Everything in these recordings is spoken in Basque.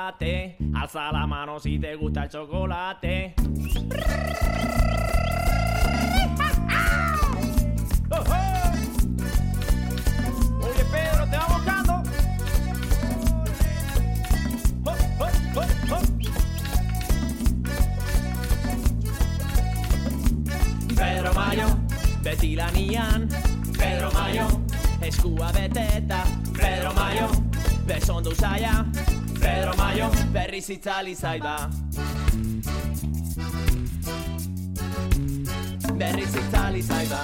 chocolate. Alza la mano si te gusta el chocolate. Oh, oh. Oye Pedro, te va buscando. Oh, oh, oh, oh. Pedro Mayo, Betty Lanian, Pedro Mayo, eskua beteta, Pedro Mayo, besondo usaia, Pedro Mayo, berriz itzali zaida. Berriz itzali zaida.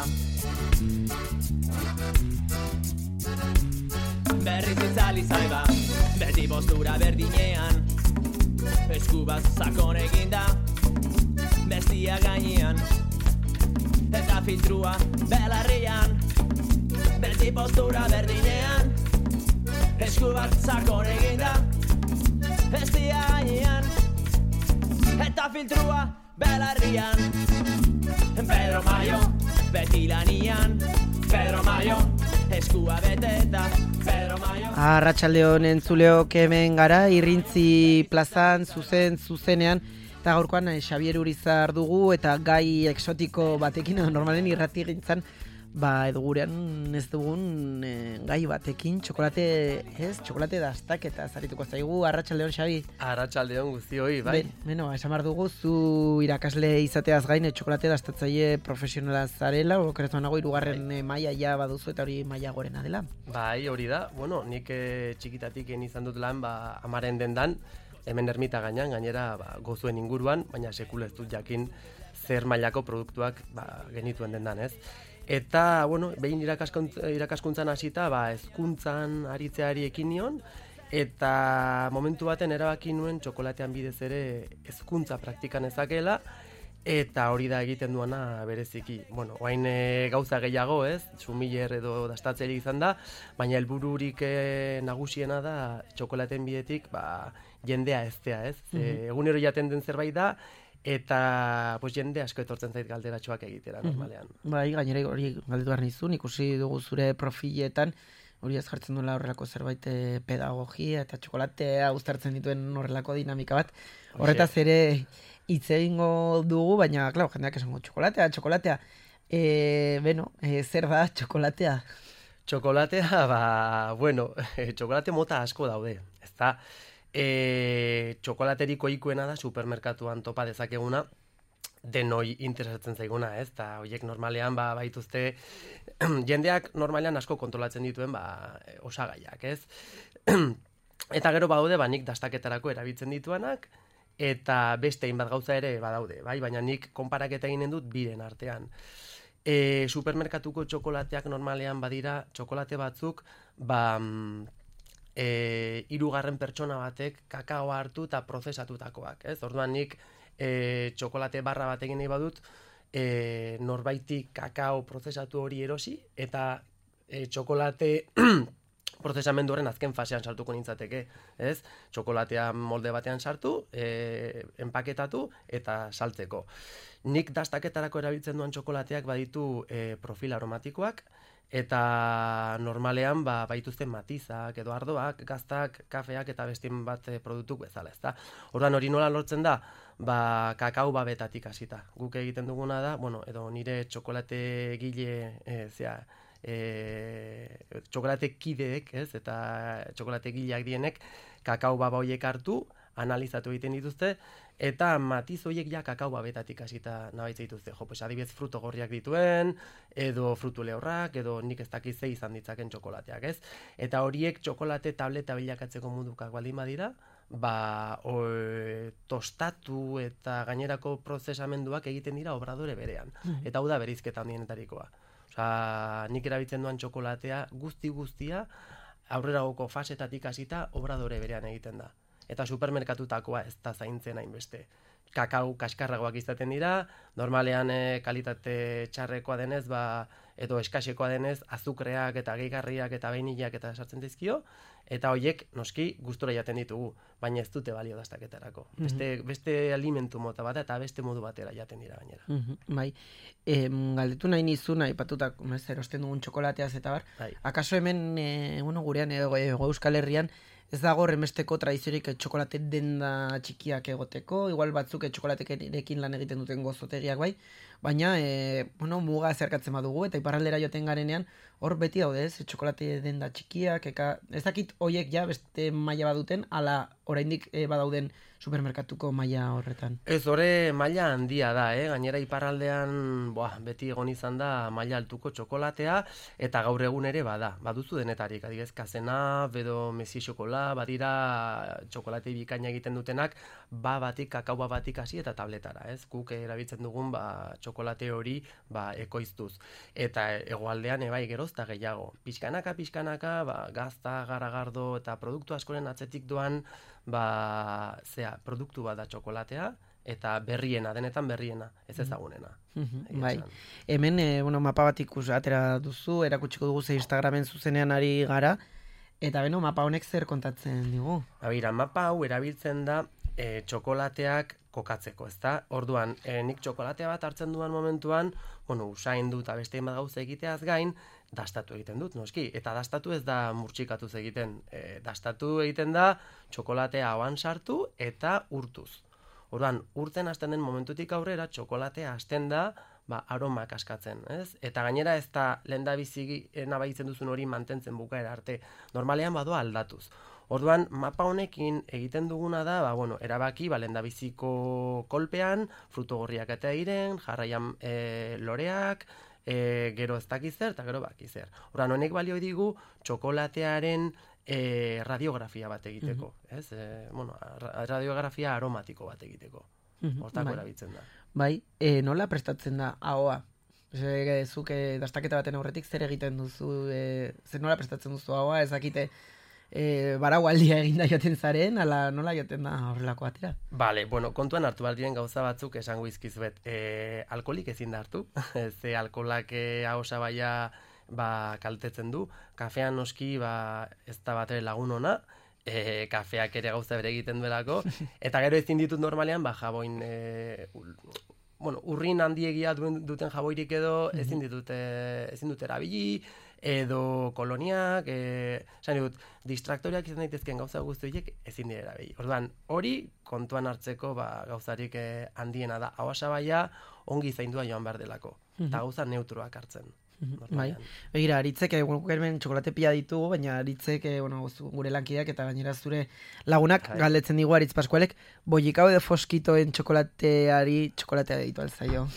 Berriz itzali zaida. Beti postura berdinean, eskubaz sakon eginda, bestia gainean, eta filtrua belarrian, beti postura berdinean, eskubaz sakon eginda, bestia gainean, eta filtrua belarrian. Pedro Mayo, Betty Lanian, Pedro Mayo, eskua beteta, Pedro Mayo. Arratsaldeon entzuleok hemen gara, Irrintzi plazan, zuzenean, eta gaurkoan Xabier Urizar dugu, eta gai exotiko batekin, normalen irrati gintzan, edo gurean ez dugun gai batekin, txokolate dastaketa zarituko zaigu. Arratsaldeon, Xabi. Arratsaldeon guztioi, bai. Esan behar dugu, zu irakasle izateaz gain, txokolate dastatzaile profesionala zarela, okeretu nago, 3. maila ja baduzu, eta hori maila gorena dela. Bai, hori da. Bueno, nik txikitatik izan dut lan, amaren dendan, hemen Ermita gainera gozuen inguruan, baina sekula ez dut jakin zer mailako produktuak genituen dendan, ez? Eta, bueno, behin irakaskuntzan hasita, hezkuntzan aritzeari ekin nion, eta momentu baten erabaki nuen txokolatean bidez ere hezkuntza praktikan ezakela, eta hori da egiten duana bereziki. Bueno, orain gauza gehiago, ez? Sumiller edo dastatzeri izan da, baina helbururik nagusiena da txokolaten bidetik, jendea eztea, ez? Egunero jaten den zerbait da, eta jende asko etortzen zait galderatxoak egitera normalean. Bai, gainera hori galdetu behar nizun, ikusi dugu zure profiletan, hori ez jartzen duela horrelako zerbait pedagogia eta txokolatea uztartzen dituen horrelako dinamika bat. Horretaz ere hitz egingo dugu, baina, klar, jendeak esango txokolatea. Zer da txokolatea? Txokolatea, txokolate mota asko daude, ez da? Txokolateriko ikuena da supermerkatuan topa dezakeguna, denoi interesatzen zaiguna, ez? Eta horiek normalean baituzte, jendeak normalean asko kontrolatzen dituen osagaiak, ez? Eta gero badaude, nik dastaketarako erabiltzen dituanak, eta beste hainbat gauza ere badaude, bai? Baina nik konparaketa eginen dut biren artean. Supermerkatuko txokolateak normalean badira, txokolate batzuk, 3. pertsona batek kakaoa hartu eta prozesatutakoak, ez? Orduan nik txokolate barra bat egin nahi badut, norbaiti kakao prozesatu hori erosi, eta txokolate prozesamendu horren azken fasean sartuko nintzateke, ez? Txokolatea molde batean sartu, enpaketatu eta saltzeko. Nik dastaketarako erabiltzen duan txokolateak baditu profil aromatikoak, eta normalean baituzten matizak edo ardoak, gaztak, kafeak eta bestin bat produktuk bezala, ezta? Orduan hori nola lortzen da? Kakao babetatik hasita. Guk egiten duguna da, edo nire txokolate gile, txokolate kideek, ez? Eta txokolate gileak dienek, kakao baba horiek hartu, analizatu egiten dituzte, eta matiz horiek ja kakao babetatik hasita nabaitze dituzte. Adibidez fruto gorriak dituen, edo frutu lehorrak, edo nik ez dakiz ze izan ditzaken txokolateak, ez? Eta horiek txokolate tableta bilakatzeko modukak baldin badira, tostatu eta gainerako prozesamenduak egiten dira obradore berean. Eta hau da bereizketa handienetarikoa. Nik erabiltzen duan txokolatea guztia aurreragoko fasetatik hasita obradore berean egiten da. Eta supermerkatutakoa ez da zaintzen hainbeste. Kakao kaskarragoak izaten dira, normalean kalitate txarrekoa denez, edo eskasekoa denez, azukreak eta gehigarriak eta behinilak eta sartzen dizkio, eta horiek noski gustura jaten ditugu, baina ez dute balio dastaketarako. Beste alimentu mota bat eta beste modu batera jaten dira gainera. Bai, galdetu nahi nizun, aipatutak erosten dugun txokolateaz eta bar, akaso hemen, gurean Euskal Herrian, ez dago horrenbesteko tradiziorik txokolate denda txikiak egoteko, igual batzuk txokolatekin lan egiten duten gozotegiak bai, baina muga zerkatzen badugu eta iparraldera joten garenean hor beti daude, ez, txokolate denda txikiak, ez dakit hoiek ja beste maila baduten, ala oraindik badauden supermerkatuko maila horretan. Ez, hore maila handia da, gainera iparraldean beti egon izan da maila altuko txokolatea, eta gaur egun ere baduzu denetarik, adibidez kazena, bedo mesi xokola, badira txokolate bikaina egiten dutenak, batik, kakao batik hasi eta tabletara, ez? Guk erabiltzen dugun txokolate hori ekoiztuz. Eta hegoaldean bai gerozta gehiago. Pixkanaka, gazta, garagardo eta produktu askoren atzetik doan produktu bat da txokolatea, eta denetan berriena, ez ezagunena. Bai, hemen mapa bat atera duzu, erakutsiko dugu Instagramen zuzenean ari gara, eta mapa honek zer kontatzen digu? Mapa hau erabiltzen da txokolateak kokatzeko, ezta? Orduan, nik txokolatea bat hartzen duan momentuan, usain dut eta beste bat gauza egiteaz gain, dastatu egiten dut, noski. Eta dastatu ez da murtsikatuz egiten. Dastatu egiten da txokolatea hauan sartu eta urtuz. Orduan, urten hasten den momentutik aurrera, txokolatea hasten da aromak askatzen, ez? Eta gainera ez da lehendabizi nabaitzen duzun hori mantentzen bukaera arte. Normalean badoa aldatuz. Orduan, mapa honekin egiten duguna da, erabaki lehendabiziko kolpean, fruto gorriak eta iren, jarraian loreak, gero ez dakizer eta gero bakizer. Orduan, honek balio digu txokolatearen radiografia bat egiteko, ez? Radiografia aromatiko bat egiteko. Hortako erabiltzen da. Bai, nola prestatzen da ahoa? Zuk dastaketa baten aurretik zer egiten duzu, nola prestatzen duzu ahoa, ezakite baraualdia eginda joten zaren, ala nola joten da horrelako atera? Bale, kontuan hartu baldiren gauza batzuk esango izkizuet. Alkoholik ezin da hartu, ze alkoholak ahosa baia kaltetzen du. Kafean noski ez da bat ere lagun ona, kafeak ere gauza bere egiten duelako, eta gero ezin ditut normalean jaboin urrin handiegia duten jaboirik edo ezin dut erabili, edo koloniak, distraktoriak izan daitezken gauza guzti horiek ezin dira erabili. Orduan, hori kontuan hartzeko gauzarik handiena da. Ahosa baia ongi zaindua joan behar delako, eta gauza neutroak hartzen. Bai, begira, Aritzek, hemen txokolate pila ditugu, baina Aritzek, gure lankideak eta gainera zure lagunak galdetzen digu Aritz Paskualek, boikau edo foskitoen txokolatea ditu alzaio.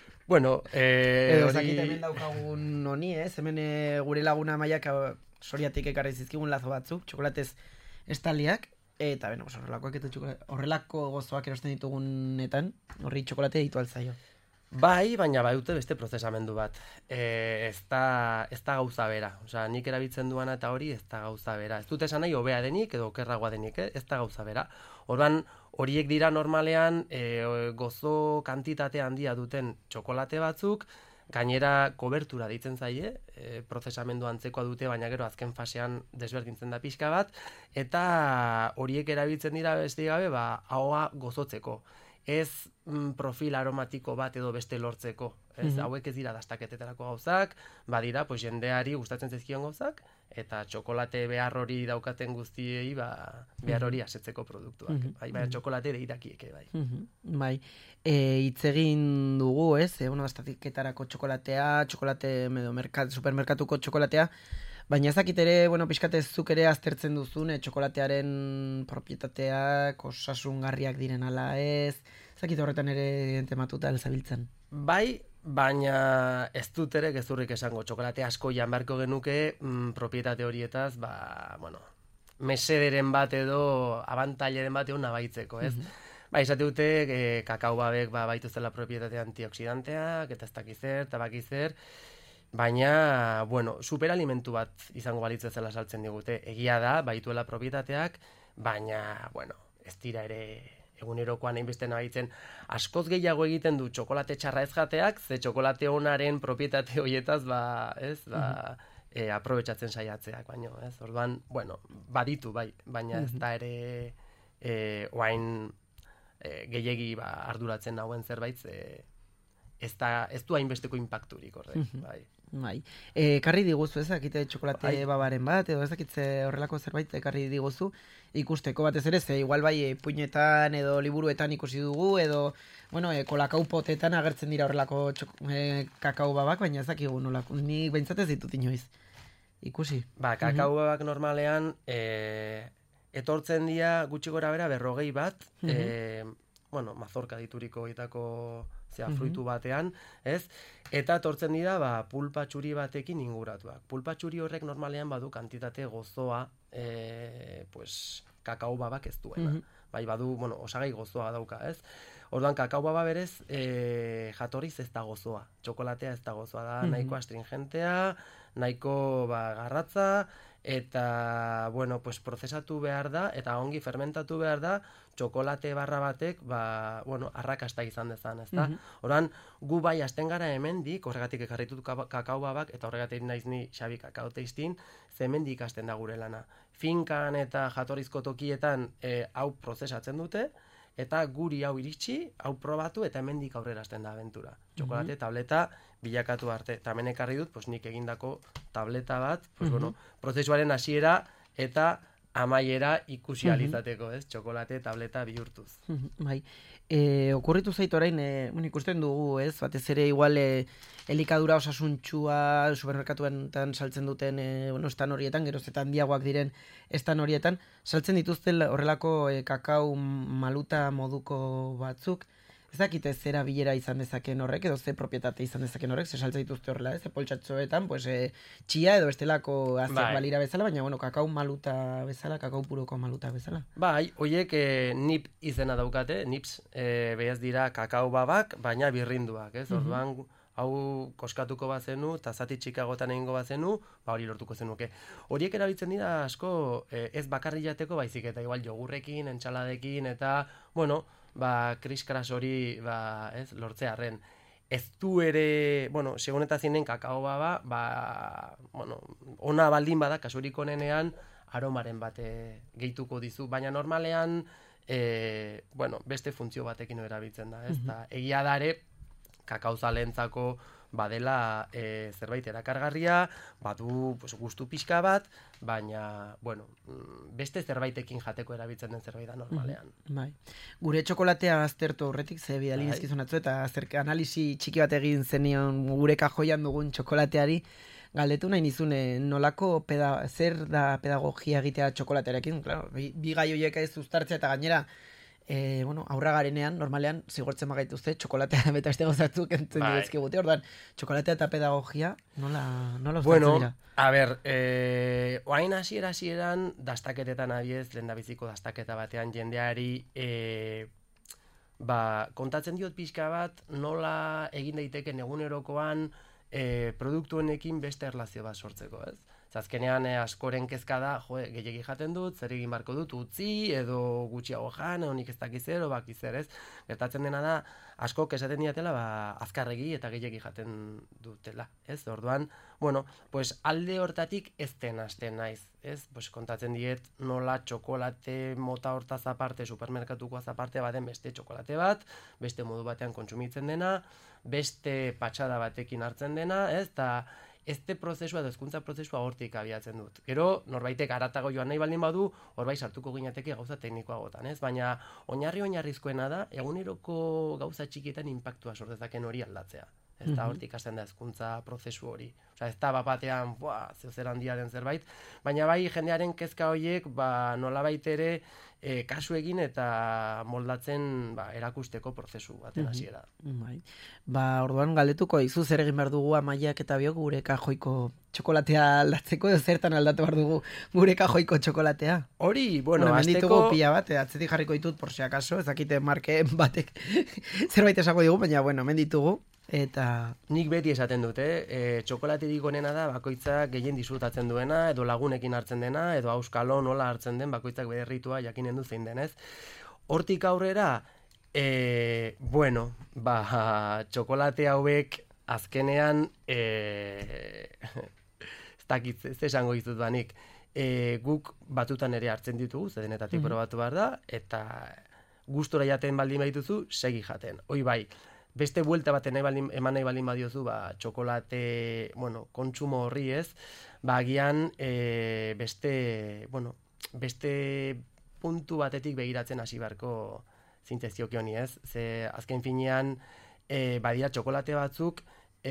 Zakit hemen daukagun honi, hemen gure laguna Maiak Soriatik ekarri zizkigun lazo batzuk, txokolatez estaliak, eta horrelako gozoak erosten ditugunetan, horri txokolatea ditu alzaio. Bai, baina dute beste prozesamendu bat. Ez da gauza bera. Nik erabiltzen duana eta hori ez da gauza bera. Ez dut esan nahi hobea denik edo okerragoa denik, ez da gauza bera. Orduan, horiek dira normalean gozo kantitate handia duten txokolate batzuk, gainera kobertura deitzen zaie, prozesamendu antzekoa dute, baina gero azken fasean desberdintzen da pixka bat, eta horiek erabiltzen dira beste gabe, ahoa gozotzeko. Ez profil aromatiko bat edo beste lortzeko. Hauek ez dira dastaketetarako gauzak, badira jendeari gustatzen zaizkion gauzak, eta txokolate behar hori daukaten guztiei behar hori asetzeko produktuak. Baina txokolate ere irakieke, bai. Bai, hitz egin dugu, ez? Dastaketarako txokolatea, supermerkatuko txokolatea, baina ezakit ere, pixkatez zuk ere aztertzen duzun, txokolatearen propietateak, osasungarriak diren ala ez, ezakit horretan ere tematuta elzabiltzen. Bai, baina ez dut ere gezurrik esango, txokolate asko jan beharko genuke propietate horietaz, mesederen bat edo, abantaileren bat edo nabaitzeko, ez? Esate dute, kakao babek baituzela propietate antioxidanteak, eta ez dakizer, eta bakizer, baina, superalimentu bat izango balitz zela saltzen digute. Egia da, baituela propietateak, baina, ez dira ere egunerokoan hainbeste nabaitzen. Askoz gehiago egiten du txokolate txarra ez jateak, ze txokolate onaren propietate horietaz, aprobetxatzen saiatzeak, baino, ez? Orduan, baditu, bai, baina ez da ere oain gehiegi arduratzen nauen zerbait, ez du hainbesteko impacturik horrek, bai. Bai. Ekarri diguzu, ez dakite txokolate babaren bat, edo ez dakitze horrelako zerbait ekarri diguzu, ikusteko batez ere, ze igual bai puinetan edo liburuetan ikusi dugu, edo, bueno, kolakau potetan agertzen dira horrelako kakao babak, baina ez dakigu nolako, nik behintzat ez ditut inoiz. Ikusi. Ba, kakao babak normalean, etortzen dira gutxi gora bera 40 bat, bueno, mazorka dituriko itako fruitu batean, ez? Eta etortzen dira pulpa txuri batekin inguratuak. Pulpa txuri horrek normalean badu kantitate gozoa, pues, kakao babak ez duena. Bai, badu, bueno, osagai gozoa dauka, ez? Orduan, kakao baba berez, jatorriz ez da gozoa. Txokolatea ez da gozoa da, nahiko astringentea, nahiko garratza, eta, bueno, pues, prozesatu behar da, eta ongi fermentatu behar da, txokolate barra batek, bueno, arrakasta izan dezan, ezta? Orduan, gu bai hasten gara hemendik, horregatik ekarritut kakao babak, eta horregatik naiz ni Xabi kakao teistin, ze hemendik hasten da gure lana. Finkan eta jatorrizko tokietan hau prozesatzen dute, eta guri hau iritsi, hau probatu, eta hemendik aurrera hasten da abentura. Txokolate tableta bilakatu arte. Eta hemen ekarri dut, pues, nik egindako tableta bat, pues, bueno, prozesuaren hasiera eta amaiera ikusi alizateko, ez? Txokolate tableta bihurtuz. Bai. Okurritu zait orain, ikusten dugu, ez? Batez ere igual elikadura osasuntxua supermerkatuetan saltzen duten, bueno, estan horietan, geroz eta handiagoak diren estan horietan, saltzen dituzten horrelako kakao maluta moduko batzuk. Ez dakite zera bilera izan dezaken horrek, edo ze propietate izan dezaken horrek, ze saltza dituzte horrela, ez? Poltsatxoetan, pues, txia edo bestelako azter balira bezala, baina, bueno, kakao maluta bezala, kakao puroko maluta bezala. Bai, hoiek nip izena daukate, nips, behaz dira kakao babak, baina birrinduak, ez? Orduan, hau koskatuko bazenu, eta zati txikagotan egingo bazenu, hori lortuko zenuke. Horiek erabiltzen dira asko ez bakarri jateko, baizik eta igual jogurrekin, entxaladekin, eta, bueno, kriskras hori, ez, lortzearren. Ez du ere, bueno, segun eta zinen kakao baba, bueno, ona baldin bada, kasurik onenean, aromaren bate gehituko dizu, baina normalean, bueno, beste funtzio batekin erabiltzen da, ez? Egia dare, kakao zalentzako badela zerbait erakargarria, badu gustu pixka bat, baina, bueno, beste zerbaitekin jateko erabiltzen den zerbait da normalean. Bai. Gure txokolatea aztertu aurretik, ze bidalin ezkizun atzu, eta analisi txiki bat egin zenion gure kajoian dugun txokolateari, galdetu nahi nizune, nolako zer da pedagogia egitea txokolatearekin, claro, bi gai horiek ez uztartzea eta gainera, bueno, aurra garenean, normalean, zigortzen magaituzte, txokolatea beta este gozatzuk entzen dizkigute, ordan, txokolatea eta pedagogia, nola uztartzen dira? A ber, oain hasieran dastaketetan abiez, lehendabiziko dastaketa batean jendeari, kontatzen diot pixka bat, nola egin daiteken egunerokoan produktuenekin beste erlazio bat sortzeko, ez? Azkenean askoren kezka da, gehiegi jaten dut, zer egin barko dut, utzi, edo gutxiago jan, edo nik ez dakizer, edo bakizer, ez? Gertatzen dena da, askok esaten diatela, azkarregi eta gehiegi jaten dutela, ez? Orduan, bueno, pues alde hortatik ez den hasten naiz, ez? Pues kontatzen diet nola txokolate mota hortaz aparte, supermerkatukoaz aparte baden beste txokolate bat, beste modu batean kontsumitzen dena, beste patxada batekin hartzen dena, ez? Eta este prozesua edo hezkuntza prozesua hortik abiatzen dut. Gero, norbaitek aratago joan nahi baldin badu, horbait sartuko ginateke gauza teknikoagotan, ez? Baina, oinarrizkoena da, eguneroko gauza txikietan inpaktua sortezaken hori aldatzea. Ez da hortik hasten da hezkuntza prozesu hori. Osea, ez da bapatean, zer handia den zerbait, baina bai jendearen kezka horiek, nolabait ere, kasu egin eta moldatzen erakusteko prozesu baten hasiera. Bai. Orduan galdetuko izu zer egin behar dugu Amaiak eta biok gure kajoiko txokolatea aldatzeko, edo zertan aldatu behar dugu gure kajoiko txokolatea? Hori, bueno, azteko pila bat, atzetik jarriko ditut por si acaso, ez dakite marke batek zerbait esango digu, baina bueno, menditugu. Eta nik beti esaten dut, txokolaterik onena da bakoitzak gehien disfrutatzen duena, edo lagunekin hartzen dena, edo auskalo nola hartzen den bakoitzak bere ritua jakinen du zein denez. Hortik aurrera, bueno, txokolate hauek azkenean, ez esango dizut banik, guk batutan ere hartzen ditugu, zedenetatik probatu behar da, eta gustora jaten baldin badituzu, segi jaten. Hoi bai, beste buelta bat eman nahi balin badiozu, txokolate, kontsumo horri ez, agian beste puntu batetik begiratzen hasi beharko zintezioki honi ez. Ze azken finean, badira txokolate batzuk,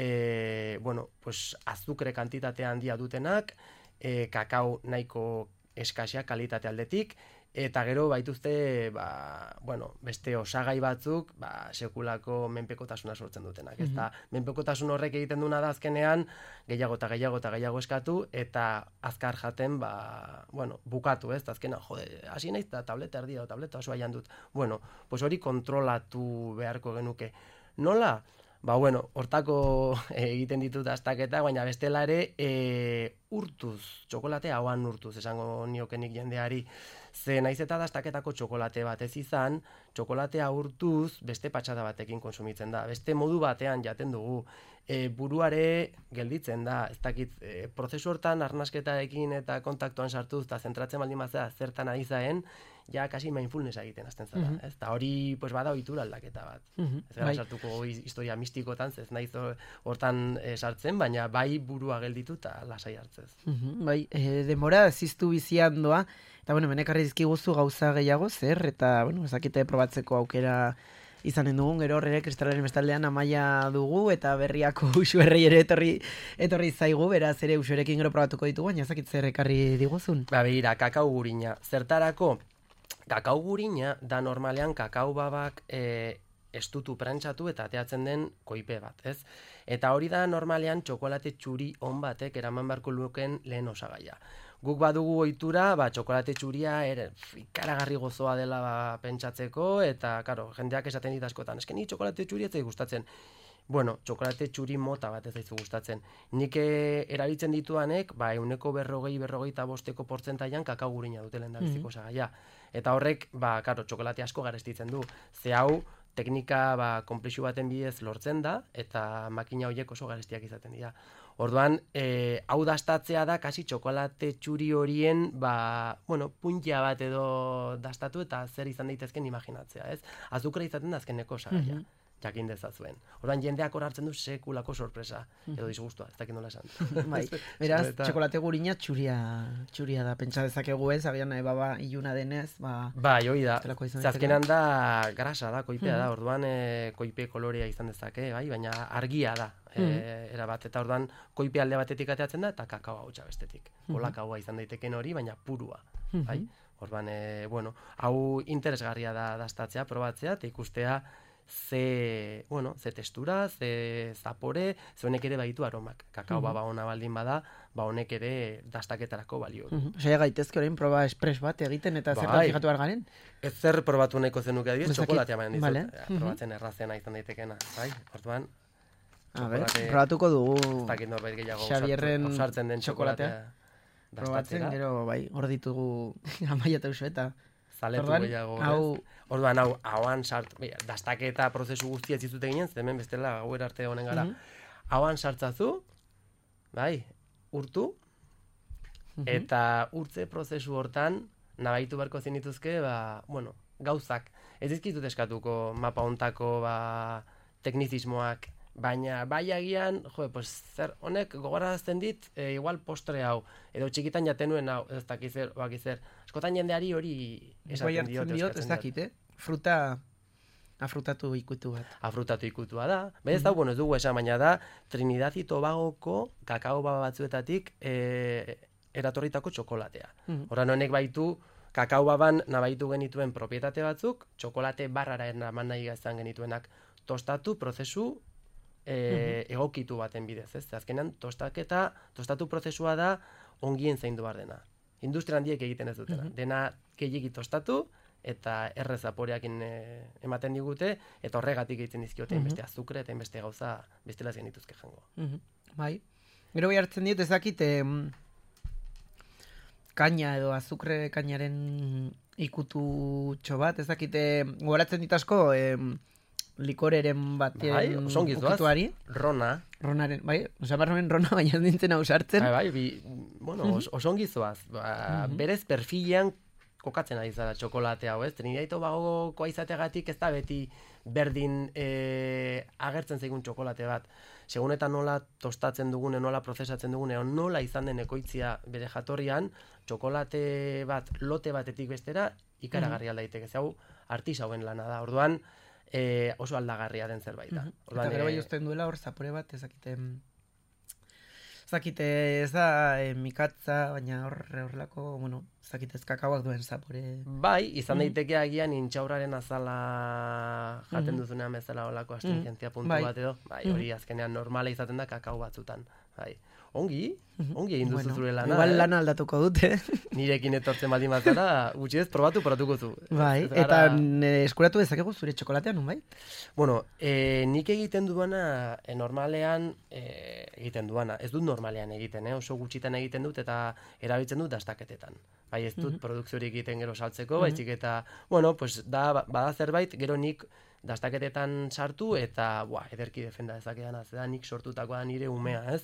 azukre kantitate handia dutenak, kakao nahiko eskasia kalitate aldetik, eta gero baituzte, beste osagai batzuk, sekulako menpekotasuna sortzen dutenak. Eta menpekotasun horrek egiten duna da azkenean, gehiago eta gehiago eta gehiago eskatu, eta azkar jaten, bukatu, ez? Azkenean, hasi naiz, tableta erdia, tableta oso aian dut. Hori kontrolatu beharko genuke. Nola? Hortako egiten ditut astaketa, baina bestela ere urtuz, txokolate hauan urtuz, esango niokenik jendeari. Ze naiz eta dastaketako txokolate bat ez izan, txokolatea urtuz beste patxada batekin konsumitzen da. Beste modu batean jaten dugu. Buruare gelditzen da, ez dakit, prozesu hortan arnasketarekin eta kontaktuan sartuz eta zentratzen baldin bazea zertan ari zaen, ja kasi mindfulness egiten hasten zara. Eta hori bada ohitura aldaketa bat. Ez gara sartuko historia mistikotan, ez naiz hortan sartzen, baina bai burua gelditu eta lasai hartzez. Denbora ziztu bizian doa, eta benekarri dizkiguzu gauza gehiago zer, eta ezakite probatzeko aukera izanen dugun, gero horre kristalaren bestaldean Amaia dugu, eta berriako usuerrei ere etorri zaigu, beraz ere usuerekin gero probatuko ditugu, baina ezakit zer ekarri diguzun. Begira, kakao gurina. Zertarako, kakao gurina da normalean kakao babak estutu prentsatu eta ateatzen den koipe bat, ez? Eta hori da normalean txokolate txuri on batek eraman beharko luken lehen osagaia. Guk badugu ohitura, txokolate txuria ikaragarri gozoa dela pentsatzeko, eta, karo, jendeak esaten dit askotan, eske ni txokolate txuri ez zait gustatzen. Txokolate txuri mota bat ez zaizu gustatzen. Nik erabiltzen dituanek, 40-45% portzentaian kakao gurina dutelen da biziko osagaia. Eta horrek, karo, txokolate asko garestitzen du. Ze hau, teknika konplexu baten bidez lortzen da, eta makina horiek oso garestiak izaten dira. Orduan, hau dastatzea da, kasi txokolate txuri horien, puntia bat edo dastatu eta zer izan daitezken imaginatzea, ez? Azukra izaten da azkeneko osagaia, jakin dezazuen. Orduan, jendeak hor hartzen du sekulako sorpresa, edo disgustua, ez dakit nola esan. Beraz, txokolate gurina txuria da, pentsa dezakegu ez, agian iluna denez, hori da, azkenan da grasa da, koipea da, orduan koipe kolorea izan dezake, baina argia da, erabat, eta orduan koipe alde batetik ateatzen da, eta kakao hautsa bestetik. Kolakaua izan daiteken hori, baina purua, orduan, hau interesgarria da dastatzea, probatzea, eta ikustea ze testura, ze zapore, ze honek ere baitu aromak. Kakao baba ona baldin bada, honek ere dastaketarako balio. Osea, gaitezke orain proba espres bat egiten eta zertan fijatu behar garen? Ez zer probatu nahiko zenuke adibidez, txokolatea maen dizut. Probatzen errazena izan daitekena. Orduan, probatuko dugu Xabierren sartzen den txokolatea. Probatzen, gero, hor ditugu Amaia eta Usueta. Zaletu gehiago. Orduan, hauan dastaketa prozesu guztia ez dizute ginen, hemen bestela gauer arte honen gara. Hauan sartzazu, urtu, eta urtze prozesu hortan, nabaitu beharko zenituzke, gauzak. Ez dizkitut eskatuko mapa hontako teknizismoak, baina agian, zer honek gogorarazten dit, igual postre hau, edo txikitan jaten nuen hau, ez dakizer, askotan jendeari hori esaten diot. Ez dakit, fruta afrutatu ikutu bat. Afrutatu ikutua da, ez da, ez dugu esan, baina da, Trinidad y Tobagoko kakao baba batzuetatik eratorritako txokolatea. Horran honek baitu, kakao baban nabaitu genituen propietate batzuk, txokolate barrara eraman nahi gazan genituenak tostatu prozesu egokitu baten bidez, ez? Azkenean, tostatu prozesua da ongien zaindu behar dena. Industria handiek egiten ez dutena. Dena gehiegi tostatu eta errez zaporeakin ematen digute, eta horregatik egiten dizkiote beste azukre eta beste gauza bestela zenituzke jango. Gero bai hartzen diot ezakit kaina edo azukre kainaren ikututxo bat, ezakite gogoratzen dit asko likoreren batean ukituari. Ronaren, osamarroen rona, baina nintzen hau sartzen. Osongizoaz. Berez perfilean kokatzen ari zara txokolate hau, ez? Trinidadito bagokoa izateagatik ez da beti berdin agertzen zaigun txokolate bat. Segun eta nola tostatzen dugune, nola prozesatzen dugune, nola izan den ekoitzia bere jatorrian, txokolate bat, lote batetik bestera, ikaragarri aldaiteke. Hau artisauen lana da. Orduan, oso aldagarria den zerbait da. Eta gero bai usten duela hor zapore bat, ezakite ez da mikatza, baina horrelako, bueno, ezakite ez kakauak duen zapore. Bai, izan daiteke agian intxaurraren azala jaten duzunean bezala olako astringentzia puntu bat edo. Bai, hori azkenean normala izaten da kakao batzutan. Bai. Ongi egin duzu zure lana. Igual lana aldatuko dute. Nirekin etortzen baldin bazara, gutxi ez probatuko zu. Bai, eta eskuratu dezakegu zure txokolatean, bai? Bueno, nik egiten duana, normalean egiten duana. Ez dut normalean egiten, oso gutxitan egiten dut eta erabiltzen dut dastaketetan. Bai, ez dut produkziorik egiten gero saltzeko, baizik eta, bueno, pues bada zerbait, gero nik dastaketetan sartu eta ederki defenda dezakedan da nik sortutakoa nire umea, ez?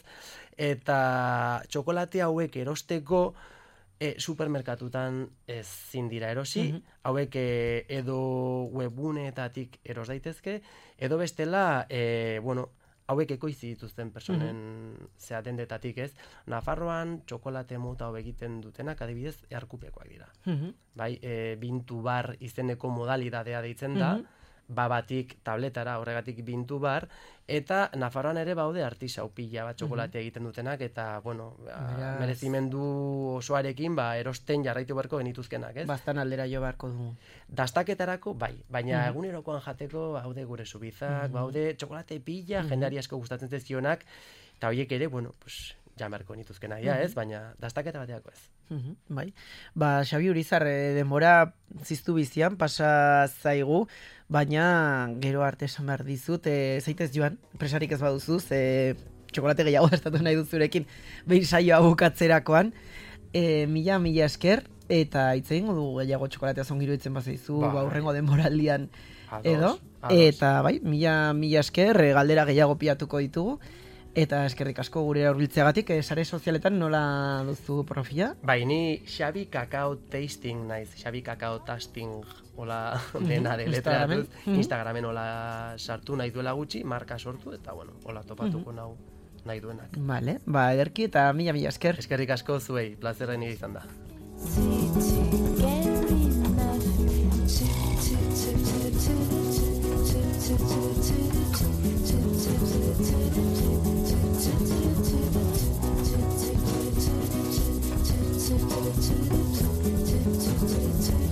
Eta txokolate hauek erosteko supermerkatutan ezin dira erosi, hauek edo webguneetatik eros daitezke, edo bestela, hauek ekoizi dituzten personen dendetatik, ez? Nafarroan txokolate mota hau egiten dutenak adibidez Arkupekoak dira. Bai, bintu bar izeneko modalidadea deitzen da, babatik tabletara horregatik bintu bar, eta Nafarroan ere baude artisau pila bat txokolatea egiten dutenak, eta, bueno, merezimendu osoarekin, erosten jarraitu beharko genituzkenak, ez? Bastan aldera jo beharko dugu. Dastaketarako, bai, baina egunerokoan jateko baude gure subizak, baude txokolate pila, jendeari asko gustatzen zezionak, eta horiek ere, bueno, pues, jamarko nituzkena, ez? Baina dastaketa bateako ez. Bai. Xabi Urizar, denbora ziztu bizian, pasa zaigu, baina gero arte esan behar dizut, zaitez joan, presarik ez baduzuz, txokolate gehiago gastatu nahi duzurekin, behin saioa bukatzerakoan, mila esker, eta itzein dugu gehiago txokolatea zongiru itzen bazaizu, aurrengo denboraldian edo, eta bai, mila esker, galdera gehiago piatuko ditugu, eta eskerrik asko gure hurbiltzeagatik, sare sozialetan nola duzu profila? Bai, ni Xabi Kakao Tasting naiz, Xabi Kakao Tasting hola dena de letratuz, Instagramen hola sartu nahi duela gutxi, marka sortu, eta bueno, hola topatuko nahi duenak. Vale, ederki eta mila esker. Eskerrik asko zuei, plazerra nire izan da. To